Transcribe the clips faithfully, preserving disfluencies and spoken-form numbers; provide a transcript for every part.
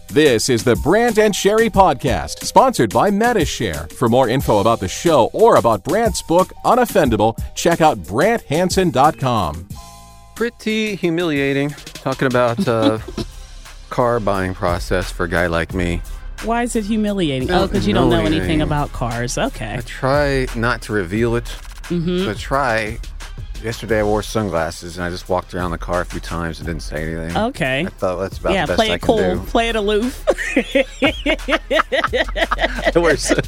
This is the Brandt and Sherry Podcast, sponsored by Metashare. For more info about the show or about Brandt's book, Unoffendable, check out brandt hansen dot com. Pretty humiliating, talking about uh, car buying process for a guy like me. Why is it humiliating? Oh, because you don't know anything about cars. Okay. I try not to reveal it. Mm-hmm. So I try. Yesterday I wore sunglasses and I just walked around the car a few times and didn't say anything. Okay. I thought that's about yeah, the best play I it can cool. do. Play it aloof. I wear, sun-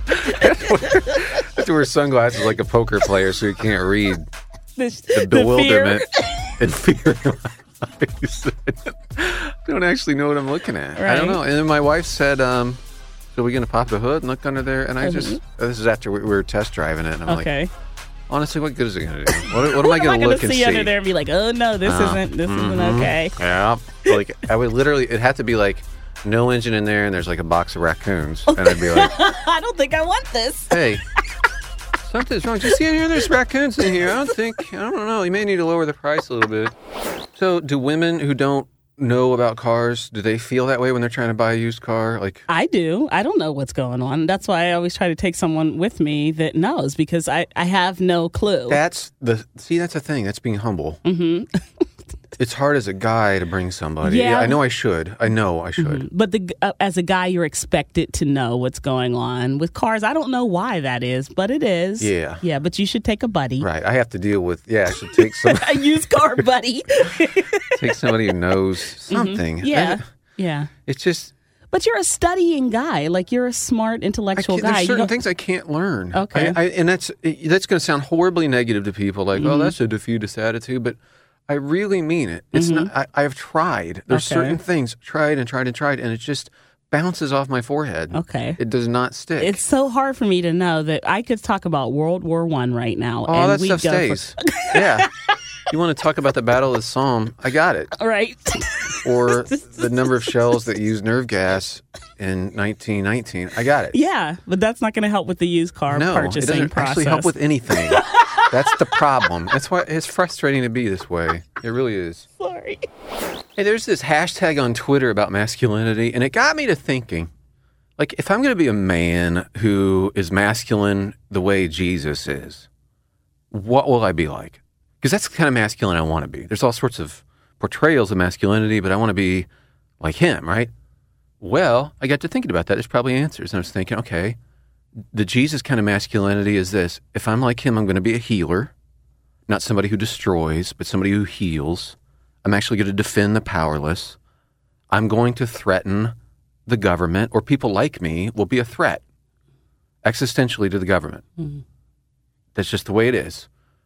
I have to wear sunglasses like a poker player so you can't read the, the bewilderment and fear in my eyes. I don't actually know what I'm looking at. Right. I don't know. And then my wife said, um, so are we going to pop the hood and look under there? And I Mm-hmm. just, this is after we were test driving it. And I'm okay. like, honestly, what good is it going to do? What, what am I What going to am look see and see? under there and be like, oh no, this Uh, isn't this mhm. isn't okay. Yeah. Like, I would literally, it had to be like, no engine in there and there's like a box of raccoons. And I'd be like, I don't think I want this. hey, something's wrong. Do you see in here? There's raccoons in here. I don't think, I don't know. You may need to lower the price a little bit. So do women who don't know about cars, do they feel that way when they're trying to buy a used car? Like, I do. I don't know what's going on. That's why I always try to take someone with me that knows, because I, I have no clue. that's the, see, that's the thing. That's being humble. Mm-hmm. It's hard as a guy to bring somebody. Yeah. I know I should. I know I should. Mhm. But the, uh, as a guy, you're expected to know what's going on. With cars, I don't know why that is, but it is. Yeah. Yeah, but you should take a buddy. Right. I have to deal with, yeah, I should take some, A used car buddy. take somebody who knows something. Mm-hmm. Yeah. And Yeah. it's just, But you're a studying guy. Like, you're a smart, I intellectual can't- guy. there's You certain don't- things I can't learn. Okay. I, I, and that's that's going to sound horribly negative to people, like, oh, Mm-hmm. that's a defeatist attitude. But I really mean it. It's not. I, I've tried. There's Mm-hmm. Okay. certain things tried and tried and tried, and it just bounces off my forehead. Okay. It does not stick. It's so hard for me to know that I could talk about World War One right now. oh, and that we'd stuff go stays. yeah. You want to talk about the Battle of the Somme? I got it. For, right. Or the number of shells that used nerve gas in nineteen nineteen. I got it. Yeah, but that's not going to help with the used car No, it purchasing doesn't process. actually help with anything. That's the problem. That's why it's frustrating to be this way. It really is. Sorry. Hey, there's this hashtag on Twitter about masculinity, and it got me to thinking, like, if I'm going to be a man who is masculine the way Jesus is, what will I be like? Because that's the kind of masculine I want to be. There's all sorts of portrayals of masculinity, but I want to be like him, right? Well, I got to thinking about that. There's probably answers. And I was thinking, okay, the Jesus kind of masculinity is this. If I'm like him, I'm going to be a healer, not somebody who destroys, but somebody who heals. I'm actually going to defend the powerless. I'm going to threaten the government, or people like me will be a threat existentially to the government. Mm-hmm. That's just the way it is.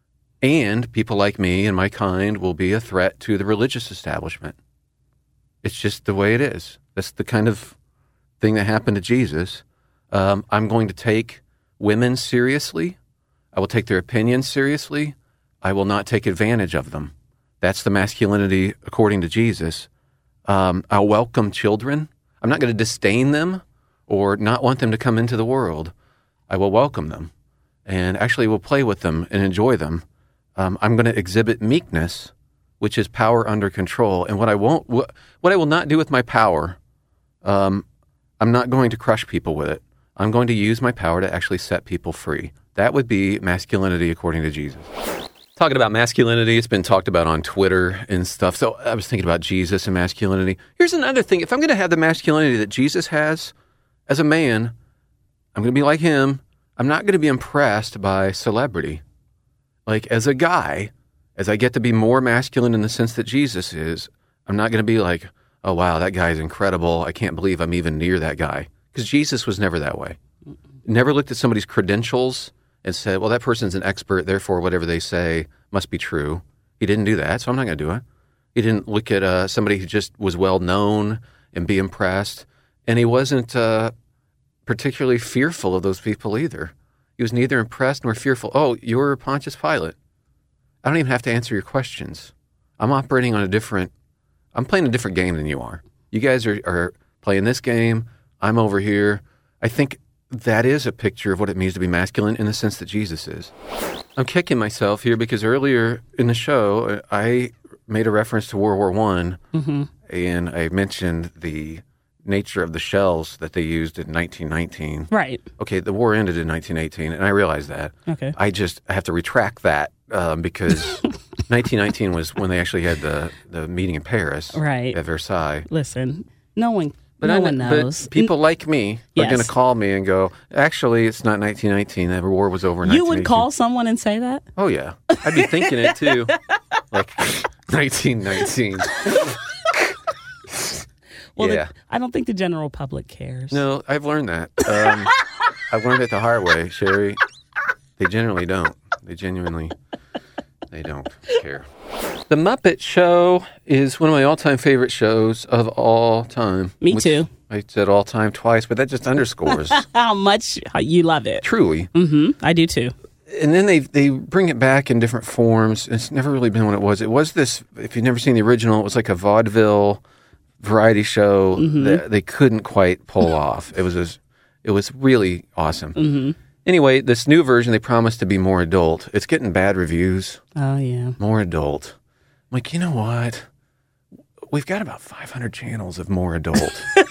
And people like me and my kind will be a threat to the religious establishment. It's just the way it is. That's the kind of thing that happened to Jesus. Um, I'm going to take women seriously. I will take their opinions seriously. I will not take advantage of them. That's the masculinity according to Jesus. Um, I'll welcome children. I'm not going to disdain them or not want them to come into the world. I will welcome them and actually will play with them and enjoy them. Um, I'm going to exhibit meekness, which is power under control. And what I won't, what, what I will not do with my power, um, I'm not going to crush people with it. I'm going to use my power to actually set people free. That would be masculinity according to Jesus. Talking about masculinity, it's been talked about on Twitter and stuff. So I was thinking about Jesus and masculinity. Here's another thing. If I'm going to have the masculinity that Jesus has as a man, I'm going to be like him. I'm not going to be impressed by celebrity. Like, as a guy, as I get to be more masculine in the sense that Jesus is, I'm not going to be like, oh, wow, that guy's incredible. I can't believe I'm even near that guy. Because Jesus was never that way. Never looked at somebody's credentials and said, well, that person's an expert, therefore whatever they say must be true. He didn't do that, so I'm not going to do it. He didn't look at uh, somebody who just was well known and be impressed. And he wasn't uh, particularly fearful of those people either. He was neither impressed nor fearful. Oh, you're Pontius Pilate. I don't even have to answer your questions. I'm operating on a different, I'm playing a different game than you are. You guys are, are playing this game. I'm over here. I think that is a picture of what it means to be masculine in the sense that Jesus is. I'm kicking myself here because earlier in the show, I made a reference to World War One, Mm-hmm. and I mentioned the nature of the shells that they used in nineteen nineteen. Right. Okay, the war ended in nineteen eighteen, and I realize that. Okay. I just I have to retract that um, because nineteen nineteen was when they actually had the, the meeting in Paris. Right. At Versailles. Listen, no one, But no I, one knows. But people like me are Yes. going to call me and go, actually, it's not nineteen nineteen. The war was over in nineteen You eighteen. would call someone and say that? Oh, yeah. I'd be thinking it, too. Like, nineteen nineteen. Well, yeah. the, I don't think the general public cares. No, I've learned that. Um, I've learned it the hard way, Sherry. They generally don't. They genuinely, they don't care. The Muppet Show is one of my all-time favorite shows of all time. Me too. I said all time twice, but that just underscores How much you love it. truly. Mm-hmm. I do too. And then they they bring it back in different forms. It's never really been what it was. It was this, if you've never seen the original, it was like a vaudeville variety show Mm-hmm. that they couldn't quite pull off. It was a, it was really awesome. Mm-hmm. Anyway, this new version, they promised to be more adult. It's getting bad reviews. Oh, yeah. More adult. I'm like, you know what? We've got about five hundred channels of more adult.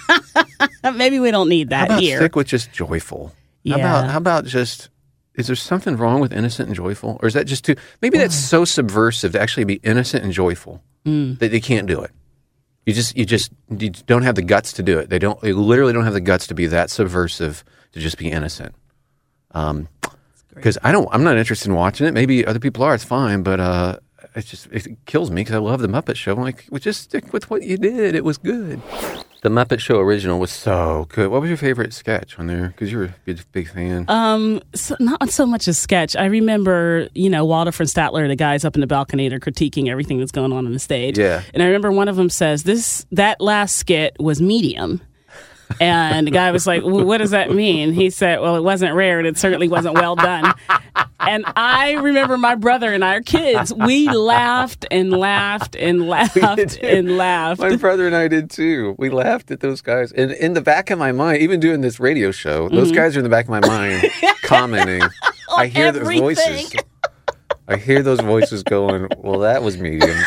Maybe we don't need How that about here. stick with just joyful? How Yeah. about how about just? Is there something wrong with innocent and joyful, or is that just too? Maybe that's so subversive to actually be innocent and joyful Mm. that they can't do it. You just you just you don't have the guts to do it. They don't. They literally don't have the guts to be that subversive to just be innocent. Um, because I don't. I'm not interested in watching it. Maybe other people are. It's fine, but uh, it just it kills me because I love the Muppet Show. I'm like, well, just stick with what you did. It was good. The Muppet Show original was so good. What was your favorite sketch on there? Because you were a big, big fan. Um, so not so much a sketch. I remember, you know, Waldorf and Statler, the guys up in the balcony, are critiquing everything that's going on on the stage. Yeah. And I remember one of them says, "This that last skit was medium." And the guy was like, well, what does that mean? He said, well, it wasn't rare and it certainly wasn't well done. And I remember my brother and I, our kids, we laughed and laughed and laughed and laughed. My brother and I did too. We laughed at those guys. And in the back of my mind, even doing this radio show, those Mm-hmm. guys are in the back of my mind commenting. I hear those everything. voices. I hear those voices going, well, that was medium.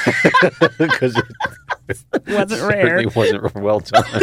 Because it Wasn't rare. certainly wasn't well done.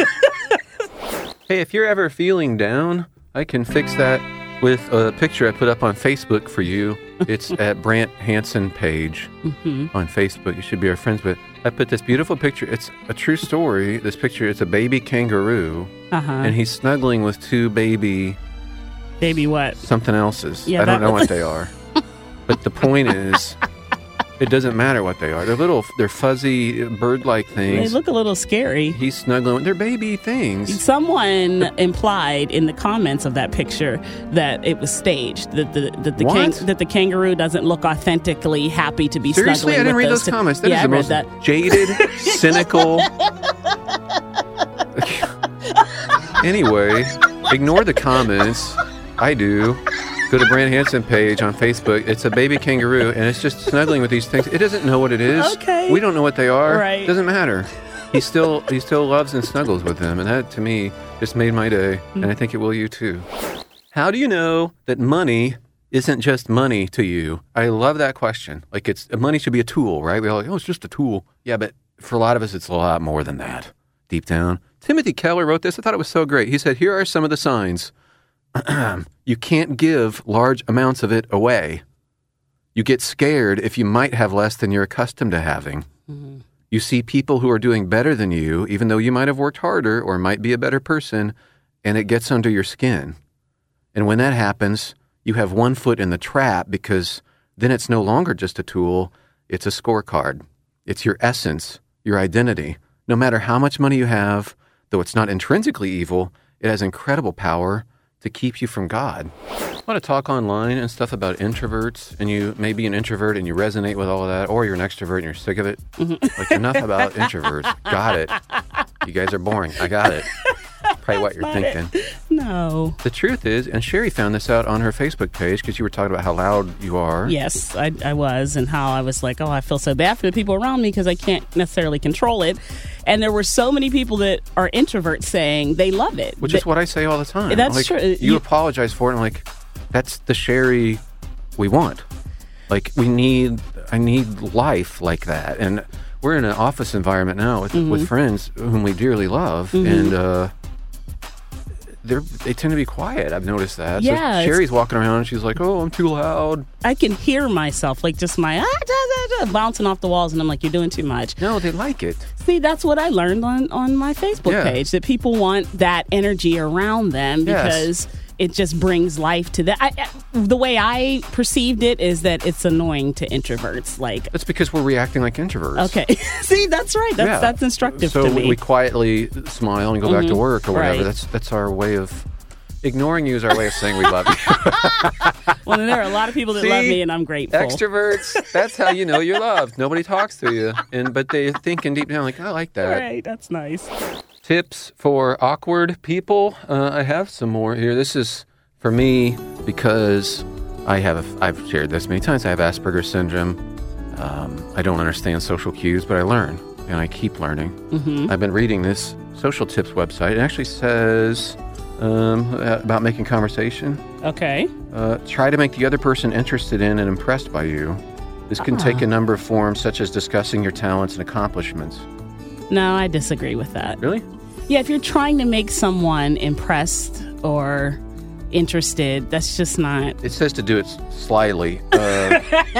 Hey, if you're ever feeling down, I can fix that with a picture I put up on Facebook for you. It's at Brant Hansen page Mm-hmm. on Facebook. You should be our friends. But I put this beautiful picture. It's a true story. This picture, it's a baby kangaroo, Uh-huh. and he's snuggling with two baby Baby what? something else's. Yeah, I don't that know was- what they are. But the point is, it doesn't matter what they are. They're little, they're fuzzy, bird-like They things. look a little scary. He's snuggling with, they're baby things. Someone implied in the comments of that picture that it was staged. That the that the What? that the kangaroo doesn't look authentically happy to be Seriously, snuggling I didn't with read those those two- comments. That yeah, is I the read most that. jaded, cynical. Anyway, ignore the comments. I do. Go to Brant Hansen page on Facebook. It's a baby kangaroo, and it's just snuggling with these things. It doesn't know what it is. Okay. We don't know what they are. Right. Doesn't matter. He still he still loves and snuggles with them, and that to me just made my day, and I think it will you too. How do you know that money isn't just money to you? I love that question. Like it's money should be a tool, right? We're all like, oh, it's just a tool. Yeah, but for a lot of us, it's a lot more than that. Deep down, Timothy Keller wrote this. I thought it was so great. He said, "Here are some of the signs. You can't give large amounts of it away. You get scared if you might have less than you're accustomed to having. Mm-hmm. You see people who are doing better than you, even though you might have worked harder or might be a better person, and it gets under your skin. And when that happens, you have one foot in the trap because then it's no longer just a tool, it's a scorecard. It's your essence, your identity. No matter how much money you have, though it's not intrinsically evil, it has incredible power to keep you from God." A lot of talk online and stuff about introverts, and you may be an introvert and you resonate with all of that, or you're an extrovert and you're sick of it. Like, enough about introverts. Got it. You guys are boring. I got it. Probably what you're Not thinking. it. No. The truth is, and Sherry found this out on her Facebook page because you were talking about how loud you are. Yes, I, I was, and how I was like, oh, I feel so bad for the people around me because I can't necessarily control it. And there were so many people that are introverts saying they love it. Which That- is what I say all the time. That's like, true. You, You- apologize for it. And I'm like, that's the Sherry we want. Like, we need, I need life like that. And we're in an office environment now with, mm-hmm. with friends whom we dearly love, mm-hmm. and uh, they're they tend to be quiet. I've noticed that. Yeah, so Sherry's walking around and she's like, "Oh, I'm too loud." I can hear myself, like just my ah, da, da, da, bouncing off the walls, and I'm like, "You're doing too much." No, they like it. See, that's what I learned on, on my Facebook yeah. page, that people want that energy around them because yes. it just brings life to them. I, I, the way I perceived it is that it's annoying to introverts. Like that's because we're reacting like introverts. Okay, see, that's right. That's yeah. that's instructive so to me. So we quietly smile and go mm-hmm. back to work or whatever. Right. That's that's our way of ignoring you is our way of saying we love you. Well, there are a lot of people that See, love me, and I'm grateful. Extroverts, that's how you know you're loved. Nobody talks to you, and but they're thinking deep down like, I like that. Right, that's nice. Tips for awkward people. Uh, I have some more here. This is for me because I have. I've shared this many times. I have Asperger's syndrome. Um, I don't understand social cues, but I learn, and I keep learning. Mm-hmm. I've been reading this social tips website. It actually says um, about making conversation. Okay. Uh, try to make the other person interested in and impressed by you. This can ah. take a number of forms, such as discussing your talents and accomplishments. No, I disagree with that. Really? Yeah, if you're trying to make someone impressed or interested, that's just not... It says to do it slyly. Uh,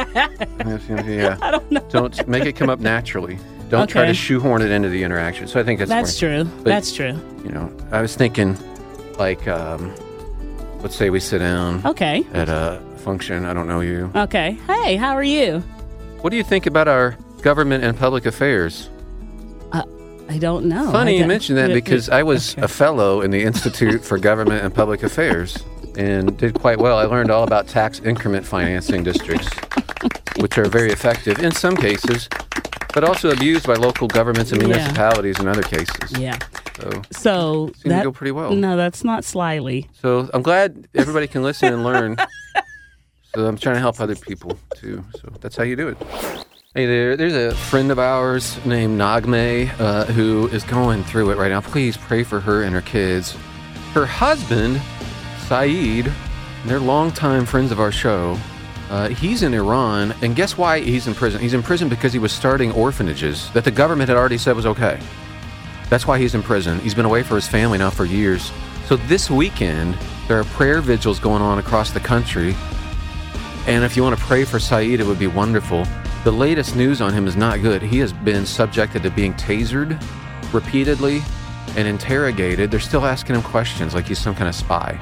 yeah. I don't know. Don't make it come up naturally. Don't okay. try to shoehorn it into the interaction. So I think that's That's true. But, that's true. You know, I was thinking, like, um, let's say we sit down okay. at a function. I don't know you. Okay. Hey, how are you? What do you think about our government and public affairs? Uh, I don't know. Funny you mention that because I was okay. a fellow in the Institute for Government and Public Affairs and did quite well. I learned all about tax increment financing districts, which are very effective in some cases, but also abused by local governments and municipalities yeah. in other cases. Yeah. So, so seemed that, to go pretty well. No, that's not slyly. So I'm glad everybody can listen and learn. So I'm trying to help other people too. So that's how you do it. Hey there, there's a friend of ours named Nagme uh, who is going through it right now. Please pray for her and her kids. Her husband, Saeed, they're longtime friends of our show. Uh, he's in Iran, and guess why he's in prison? He's in prison because he was starting orphanages that the government had already said was okay. That's why he's in prison. He's been away from his family now for years. So this weekend, there are prayer vigils going on across the country. And if you want to pray for Saeed, it would be wonderful. The latest news on him is not good. He has been subjected to being tasered repeatedly and interrogated. They're still asking him questions like he's some kind of spy.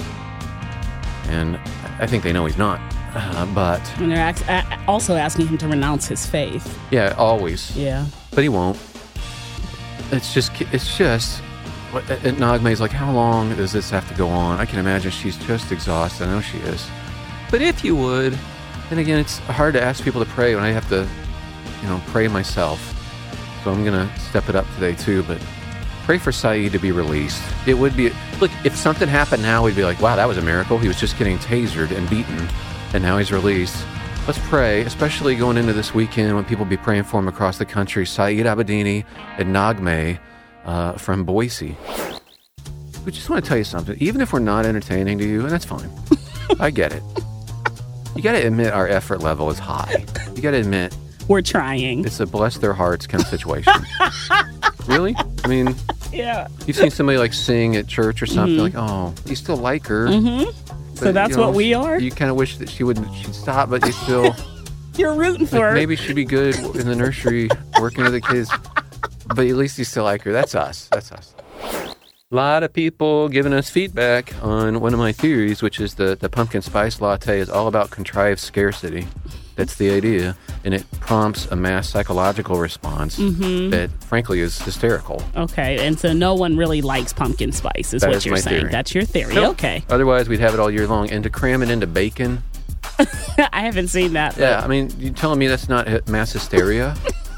And I think they know he's not. Uh, but... And they're ax- also asking him to renounce his faith. Yeah, always. Yeah. But he won't. It's just... It's just... And Nagme's like, how long does this have to go on? I can imagine she's just exhausted. I know she is. But if you would... And again, it's hard to ask people to pray when I have to, you know, pray myself. So I'm going to step it up today too, but pray for Saeed to be released. It would be, look, if something happened now, we'd be like, wow, that was a miracle. He was just getting tasered and beaten, and now he's released. Let's pray, especially going into this weekend when people be praying for him across the country. Saeed Abedini and Nagme uh, from Boise. We just want to tell you something. Even if we're not entertaining to you, and that's fine. I get it. You got to admit our effort level is high. You got to admit we're trying. It's a bless their hearts kind of situation. Really? I mean, yeah. You've seen somebody like sing at church or something, mm-hmm. like, oh, you still like her. Mm-hmm. But, so that's you know, what we are? You kind of wish that she would she'd stop, but you still... You're rooting for like, her. Maybe she'd be good in the nursery working with the kids, but at least you still like her. That's us. That's us. A lot of people giving us feedback on one of my theories, which is the, the pumpkin spice latte is all about contrived scarcity. That's the idea. And it prompts a mass psychological response mm-hmm. that, frankly, is hysterical. Okay. And so no one really likes pumpkin spice is that what is you're my saying. Theory. That's your theory. Nope. Okay. Otherwise, we'd have it all year long. And to cram it into bacon. I haven't seen that. Yeah. I mean, you telling me that's not mass hysteria?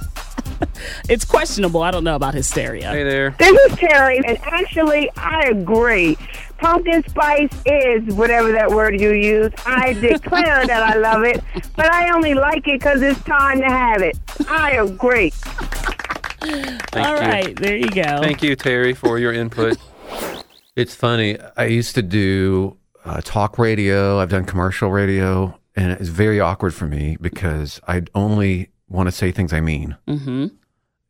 It's questionable. I don't know about hysteria. Hey there. This is Terry, and actually, I agree. Pumpkin spice is whatever that word you use. I declare that I love it, but I only like it because it's time to have it. I agree. Thank All you. right, there you go. Thank you, Terry, for your input. It's funny. I used to do uh, talk radio. I've done commercial radio, and it's very awkward for me because I only want to say things I mean. Mm-hmm.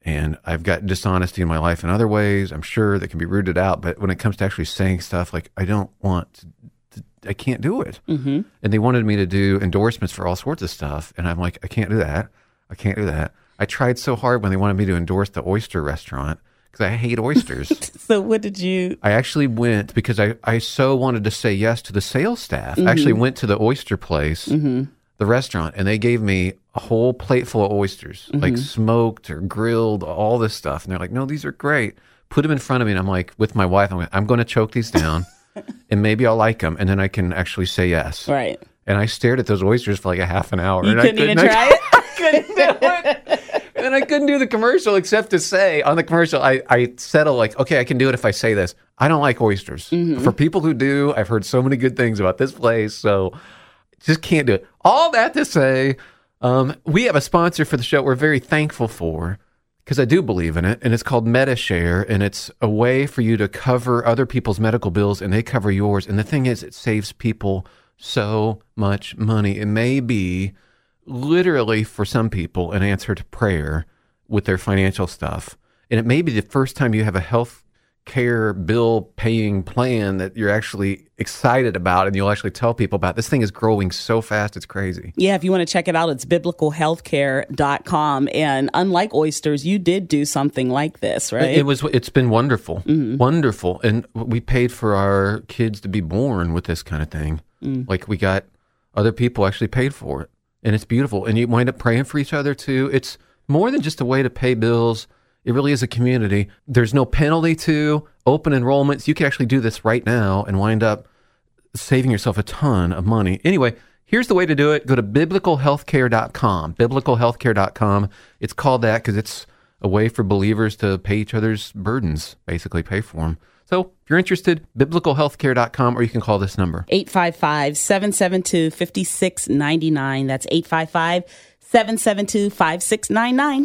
And I've got dishonesty in my life in other ways, I'm sure, that can be rooted out. But when it comes to actually saying stuff, like, I don't want to, to I can't do it. Mm-hmm. And they wanted me to do endorsements for all sorts of stuff. And I'm like, I can't do that. I can't do that. I tried so hard when they wanted me to endorse the oyster restaurant because I hate oysters. So what did you... I actually went because I, I so wanted to say yes to the sales staff. Mm-hmm. I actually went to the oyster place, mm-hmm. the restaurant, and they gave me a whole plate full of oysters, mm-hmm. like smoked or grilled, all this stuff. And they're like, no, these are great. Put them in front of me. And I'm like, with my wife, I'm like, I'm going to choke these down and maybe I'll like them. And then I can actually say yes. Right. And I stared at those oysters for like a half an hour. You and couldn't, I couldn't even try it? I couldn't do it. And then I couldn't do the commercial except to say on the commercial, I, I settle like, okay, I can do it if I say this. I don't like oysters. Mm-hmm. For people who do, I've heard so many good things about this place. So just can't do it. All that to say, um, we have a sponsor for the show we're very thankful for because I do believe in it. And it's called MediShare. And it's a way for you to cover other people's medical bills and they cover yours. And the thing is, it saves people so much money. It may be literally for some people an answer to prayer with their financial stuff. And it may be the first time you have a health care bill paying plan that you're actually excited about and you'll actually tell people about. This thing is growing so fast, it's crazy. Yeah, if you want to check it out, it's biblical healthcare dot com. And unlike oysters, you did do something like this, right? It was. It's been wonderful, mm-hmm. wonderful. And we paid for our kids to be born with this kind of thing. Mm. Like we got other people actually paid for it. And it's beautiful. And you wind up praying for each other too. It's more than just a way to pay bills. It really is a community. There's no penalty to open enrollments. You can actually do this right now and wind up saving yourself a ton of money. Anyway, here's the way to do it. Go to biblical healthcare dot com. biblical healthcare dot com. It's called that because it's a way for believers to pay each other's burdens, basically pay for them. So if you're interested, biblical healthcare dot com, or you can call this number. eight five five, seven seven two, five six nine nine. That's eight five five, seven seven two, five six nine nine.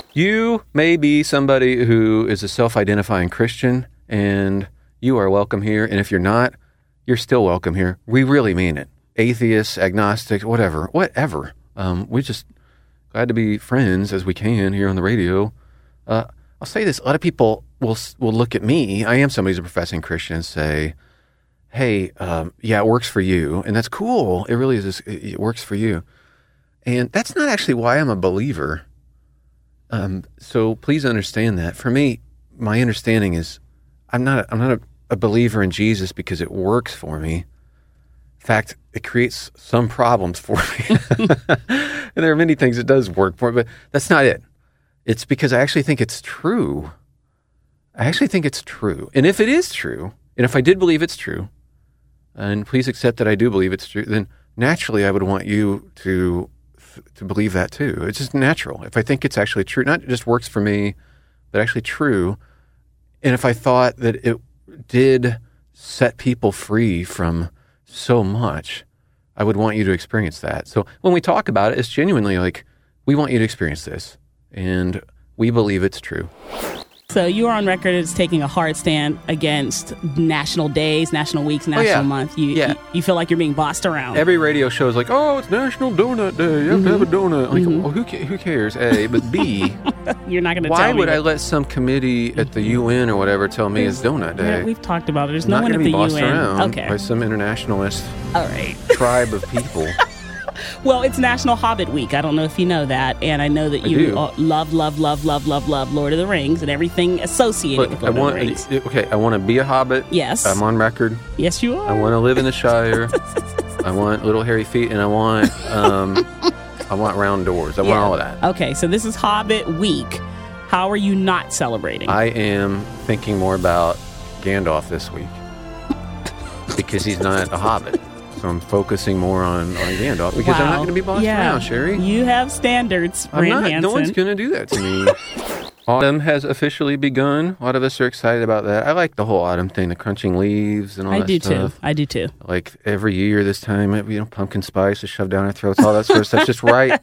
You may be somebody who is a self-identifying Christian, and you are welcome here. And if you're not, you're still welcome here. We really mean it. Atheists, agnostics, whatever, whatever. Um, we're just glad to be friends as we can here on the radio. Uh, I'll say this. A lot of people will will look at me. I am somebody who's a professing Christian and say, hey, um, yeah, it works for you. And that's cool. It really is. It works for you. And that's not actually why I'm a believer. Um, so please understand that. For me, my understanding is I'm not I'm not a, a believer in Jesus because it works for me. In fact, it creates some problems for me. And there are many things it does work for, but that's not it. It's because I actually think it's true. I actually think it's true. And if it is true, and if I did believe it's true, and please accept that I do believe it's true, then naturally I would want you to to believe that too. It's just natural. If I think it's actually true, not just works for me, but actually true, and if I thought that it did set people free from so much, I would want you to experience that. So when we talk about it, it's genuinely like, we want you to experience this, and we believe it's true. So you are on record as taking a hard stand against national days, national weeks, national oh, yeah. month. You, yeah. you you feel like you're being bossed around. Every radio show is like, oh, it's National Donut Day. You have mm-hmm. to have a donut. Like, mm-hmm. well, who, who cares, A? But B, you're not going to tell why me would that. I let some committee at the U N or whatever tell me it's Donut Day? Yeah, we've talked about it. There's I'm no not one at be the bossed U N. Around okay. by some internationalist All right. tribe of people. Well, it's National Hobbit Week. I don't know if you know that. And I know that I you do. love, love, love, love, love, love Lord of the Rings and everything associated But with I Lord want, of the Rings. okay, I want to be a hobbit. Yes. I'm on record. Yes, you are. I want to live in the Shire. I want little hairy feet, and I want um, I want round doors. I yeah. want all of that. Okay, so this is Hobbit Week. How are you not celebrating? I am thinking more about Gandalf this week because he's not a hobbit. So I'm focusing more on, on Gandalf because wow. I'm not going to be bossed yeah. around, Sherry. You have standards, I'm Brent not. Hansen. No one's going to do that to me. Autumn has officially begun. A lot of us are excited about that. I like the whole autumn thing, the crunching leaves and all I that do stuff. too. I do too. Like every year this time, you know, pumpkin spice is shoved down our throats, all that sort of stuff. Just right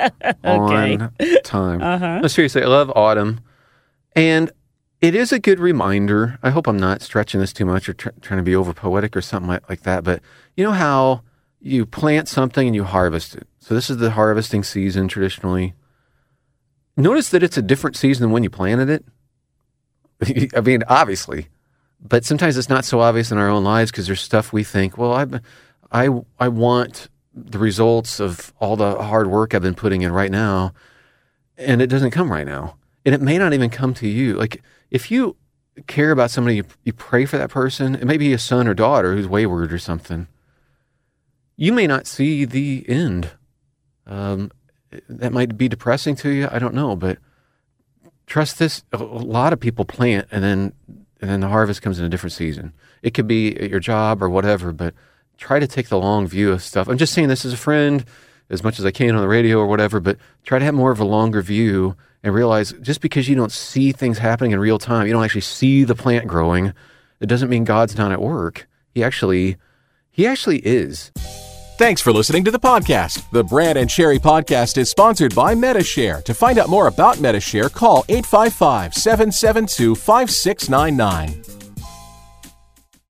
on time. Uh-huh. No, seriously, I love autumn. And it is a good reminder. I hope I'm not stretching this too much or tr- trying to be over poetic or something like, like that. But you know how you plant something and you harvest it. So this is the harvesting season traditionally. notice that it's a different season than when you planted it. I mean, obviously, but sometimes it's not so obvious in our own lives because there's stuff we think, well, I, I, I want the results of all the hard work I've been putting in right now, and it doesn't come right now. And it may not even come to you. Like, if you care about somebody, you, you pray for that person, it may be a son or daughter who's wayward or something. You may not see the end. Um, that might be depressing to you. I don't know, but trust this. A lot of people plant and then, and then the harvest comes in a different season. It could be at your job or whatever, but try to take the long view of stuff. I'm just saying this as a friend, as much as I can on the radio or whatever, but try to have more of a longer view and realize just because you don't see things happening in real time, you don't actually see the plant growing, it doesn't mean God's not at work. He actually, he actually is. Thanks for listening to the podcast. The Brant and Sherry podcast is sponsored by Medi-Share. To find out more about Medi-Share, call eight five five, seven seven two, five six nine nine.